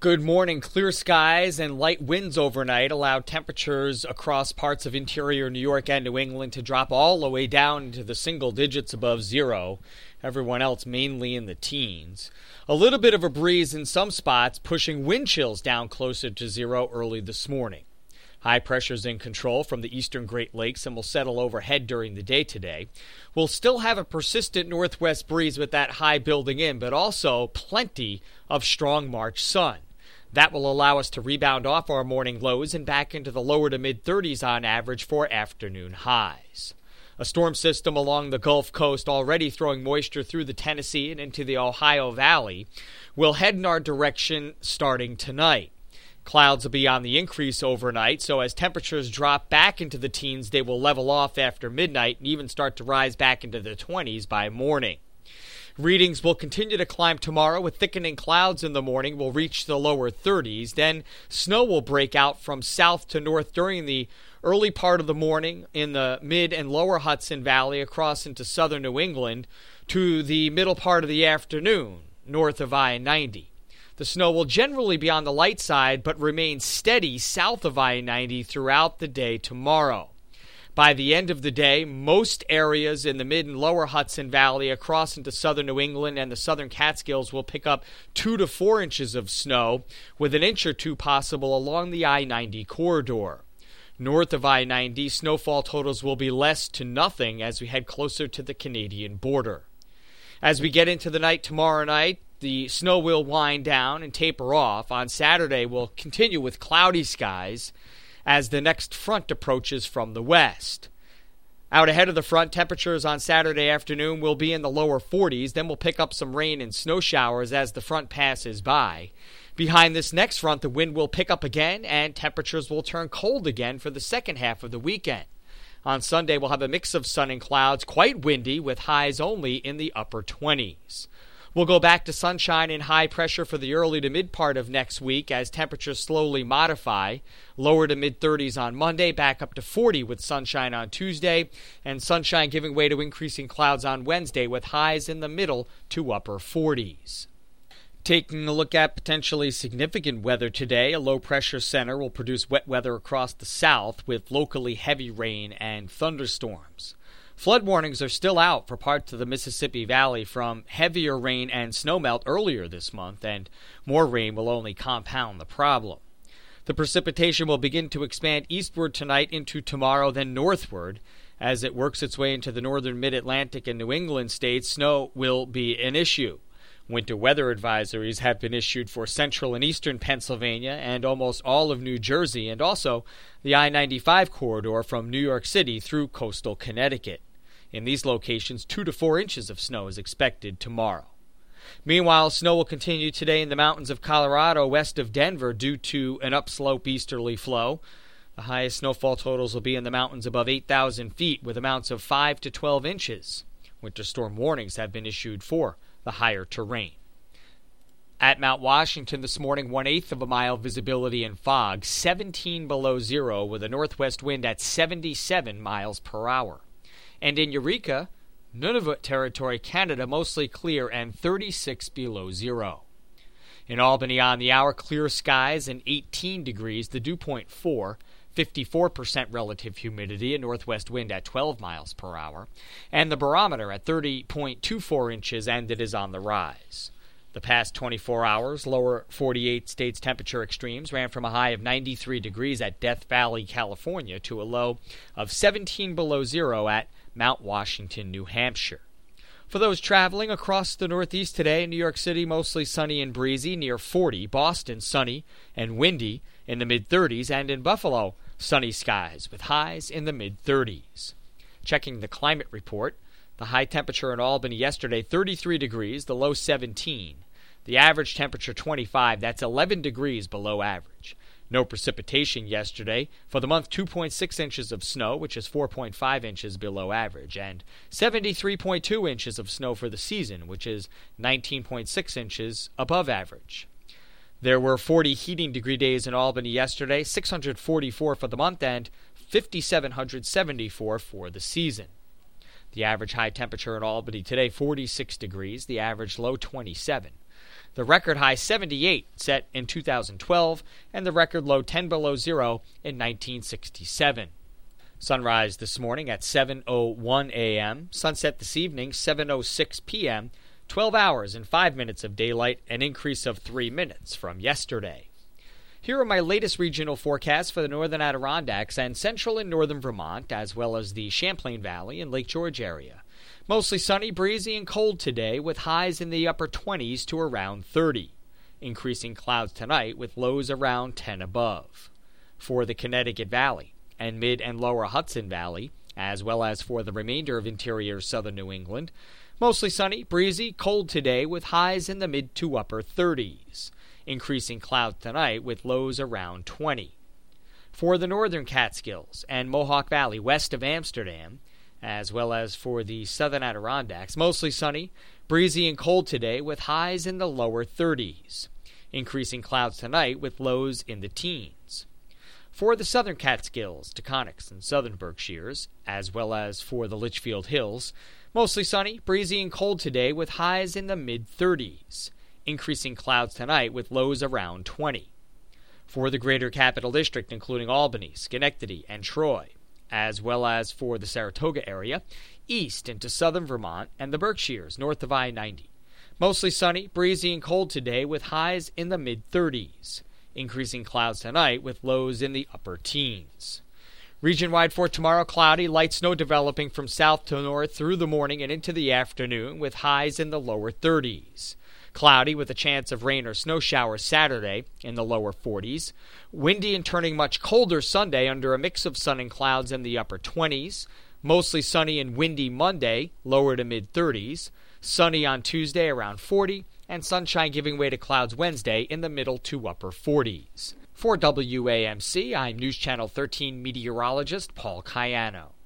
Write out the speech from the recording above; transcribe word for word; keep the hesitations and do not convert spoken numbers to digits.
Good morning. Clear skies and light winds overnight allowed temperatures across parts of interior New York and New England to drop all the way down into the single digits above zero. Everyone else mainly in the teens. A little bit of a breeze in some spots, pushing wind chills down closer to zero early this morning. High pressure's in control from the eastern Great Lakes and will settle overhead during the day today. We'll still have a persistent northwest breeze with that high building in, but also plenty of strong March sun. That will allow us to rebound off our morning lows and back into the lower to mid-thirties on average for afternoon highs. A storm system along the Gulf Coast, already throwing moisture through the Tennessee and into the Ohio Valley, will head in our direction starting tonight. Clouds will be on the increase overnight, so as temperatures drop back into the teens, they will level off after midnight and even start to rise back into the twenties by morning. Readings will continue to climb tomorrow with thickening clouds in the morning. Will reach the lower thirties. Then snow will break out from south to north during the early part of the morning in the mid and lower Hudson Valley across into southern New England to the middle part of the afternoon north of I ninety. The snow will generally be on the light side but remain steady south of I ninety throughout the day tomorrow. By the end of the day, most areas in the mid and lower Hudson Valley across into southern New England and the southern Catskills will pick up two to four inches of snow, with an inch or two possible along the I ninety corridor. North of I ninety, snowfall totals will be less to nothing as we head closer to the Canadian border. As we get into the night tomorrow night, the snow will wind down and taper off. On Saturday, we'll continue with cloudy skies as the next front approaches from the west. Out ahead of the front, temperatures on Saturday afternoon will be in the lower forties. Then we'll pick up some rain and snow showers as the front passes by. Behind this next front, the wind will pick up again and temperatures will turn cold again for the second half of the weekend. On Sunday, we'll have a mix of sun and clouds, quite windy, with highs only in the upper twenties. We'll go back to sunshine and high pressure for the early to mid part of next week as temperatures slowly modify. Lower to mid-thirties on Monday, back up to forty with sunshine on Tuesday, and sunshine giving way to increasing clouds on Wednesday with highs in the middle to upper forties. Taking a look at potentially significant weather today, a low-pressure center will produce wet weather across the south with locally heavy rain and thunderstorms. Flood warnings are still out for parts of the Mississippi Valley from heavier rain and snowmelt earlier this month, and more rain will only compound the problem. The precipitation will begin to expand eastward tonight into tomorrow, then northward. As it works its way into the northern mid-Atlantic and New England states, snow will be an issue. Winter weather advisories have been issued for central and eastern Pennsylvania and almost all of New Jersey, and also the I ninety-five corridor from New York City through coastal Connecticut. In these locations, two to four inches of snow is expected tomorrow. Meanwhile, snow will continue today in the mountains of Colorado west of Denver due to an upslope easterly flow. The highest snowfall totals will be in the mountains above eight thousand feet with amounts of five to twelve inches. Winter storm warnings have been issued for the higher terrain. At Mount Washington this morning, one-eighth of a mile visibility in fog, seventeen below zero with a northwest wind at seventy-seven miles per hour. And in Eureka, Nunavut Territory, Canada, mostly clear and thirty-six below zero. In Albany on the hour, clear skies and eighteen degrees, the dew point four, fifty-four percent relative humidity, a northwest wind at twelve miles per hour, and the barometer at thirty point two four inches, and it is on the rise. The past twenty-four hours, lower forty-eight states temperature extremes ran from a high of ninety-three degrees at Death Valley, California, to a low of seventeen below zero at Mount Washington, New Hampshire. For those traveling across the Northeast today, New York City mostly sunny and breezy, near forty. Boston sunny and windy in the mid-thirties, and in Buffalo sunny skies with highs in the mid-thirties. Checking the climate report, the high temperature in Albany yesterday, thirty-three degrees, the low seventeen. The average temperature twenty-five, that's eleven degrees below average. No precipitation yesterday. For the month, two point six inches of snow, which is four point five inches below average, and seventy-three point two inches of snow for the season, which is nineteen point six inches above average. There were forty heating degree days in Albany yesterday, six hundred forty-four for the month, and five thousand seven hundred seventy-four for the season. The average high temperature in Albany today, forty-six degrees, the average low twenty-seven. The record high seventy-eight set in two thousand twelve, and the record low ten below zero in nineteen sixty-seven. Sunrise this morning at seven oh one a.m., sunset this evening seven oh six p.m., twelve hours and five minutes of daylight, an increase of three minutes from yesterday. Here are my latest regional forecasts for the northern Adirondacks and central and northern Vermont, as well as the Champlain Valley and Lake George area. Mostly sunny, breezy, and cold today, with highs in the upper twenties to around thirty. Increasing clouds tonight, with lows around ten above. For the Connecticut Valley and mid and lower Hudson Valley, as well as for the remainder of interior southern New England, mostly sunny, breezy, cold today, with highs in the mid to upper thirties. Increasing clouds tonight with lows around twenty. For the northern Catskills and Mohawk Valley west of Amsterdam, as well as for the southern Adirondacks, mostly sunny, breezy and cold today with highs in the lower thirties. Increasing clouds tonight with lows in the teens. For the southern Catskills, Taconics, and southern Berkshires, as well as for the Litchfield Hills, mostly sunny, breezy, and cold today with highs in the mid-thirties. Increasing clouds tonight with lows around twenty. For the greater Capital District, including Albany, Schenectady, and Troy, as well as for the Saratoga area, east into southern Vermont and the Berkshires north of I ninety. Mostly sunny, breezy, and cold today with highs in the mid-thirties. Increasing clouds tonight with lows in the upper teens. Region-wide for tomorrow, cloudy, light snow developing from south to north through the morning and into the afternoon with highs in the lower thirties. Cloudy with a chance of rain or snow showers Saturday in the lower forties. Windy and turning much colder Sunday under a mix of sun and clouds in the upper twenties. Mostly sunny and windy Monday, lower to mid-thirties. Sunny on Tuesday around forty. And sunshine giving way to clouds Wednesday in the middle to upper forties. For W A M C, I'm News Channel thirteen meteorologist Paul Cayano.